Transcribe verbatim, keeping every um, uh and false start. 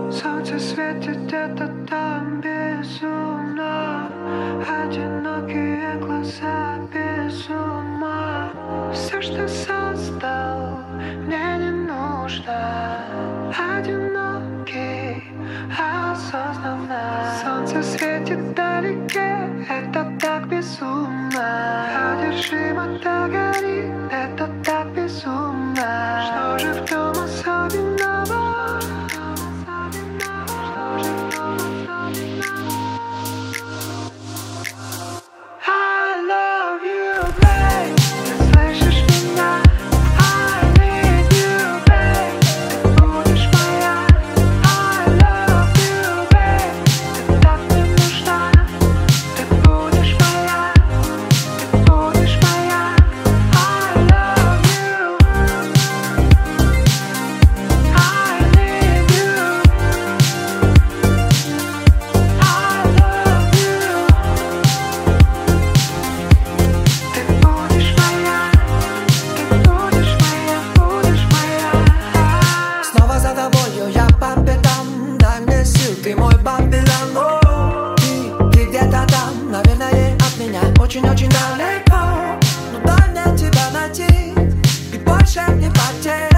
Солнце светит где-то там безумно, одинокие глаза без ума. Все, что создал, мне не нужно. Одинокий, осознанно. Солнце светит вдалеке, это так безумно. Одержимо так горит, это так безумно. Что же в нем особенного? Ты мой Бабилон, о, ты, ты где-то там, наверное, от меня очень-очень далеко. Но дай мне тебя найти и больше не потерять.